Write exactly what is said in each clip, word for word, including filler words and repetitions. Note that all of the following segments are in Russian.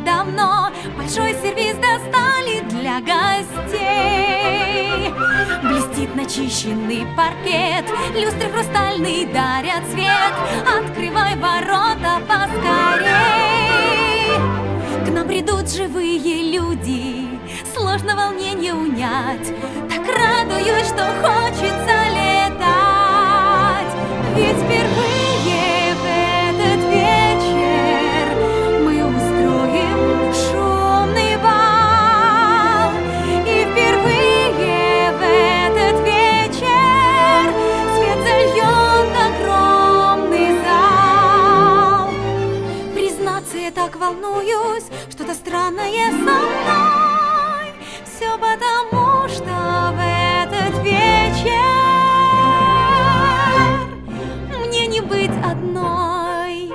давно большой сервиз достали для гостей. Блестит начищенный паркет, люстры хрустальные дарят свет. Открывай ворота поскорей. К нам придут живые люди, сложно волнение унять. Так радуюсь, что хочется летать. Ведь впервые в этот вечер мы устроим шумный бал. И впервые в этот вечер свет зальет огромный зал. Признаться, я так волнуюсь, что-то странное со мной. Все потому, что в этот вечер мне не быть одной.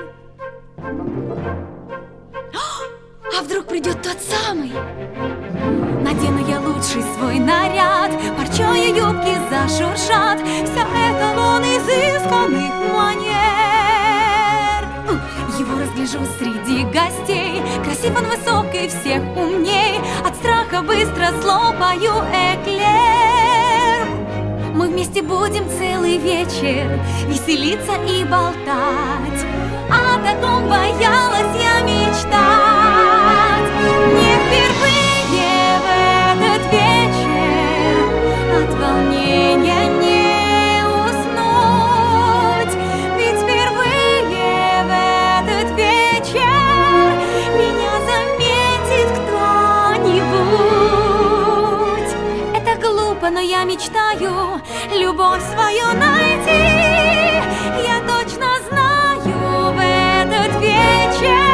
А вдруг придет тот самый? Надену я лучший свой наряд, парчой юбки зашуршат. Все это лун изысканных манер. Его разгляжу среди гостей, красив он высокий, всех умней. От страха быстро слопаю эклер. Мы вместе будем целый вечер веселиться и болтать. О таком боялась я мечтать. Не впервые в этот вечер от волнения не уснуть. Ведь впервые в этот вечер меня заметит кто-нибудь. Это глупо, но я мечтаю любовь свою найти. Я точно знаю, в этот вечер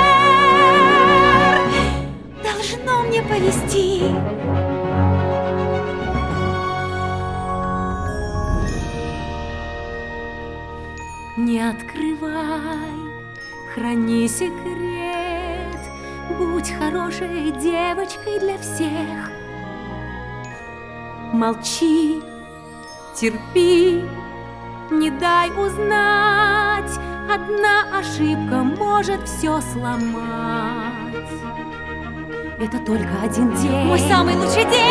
должно мне повезти. Не открывай, храни секрет, будь хорошей девочкой для всех. Молчи, терпи, не дай узнать. Одна ошибка может все сломать. Это только один день, мой самый лучший день.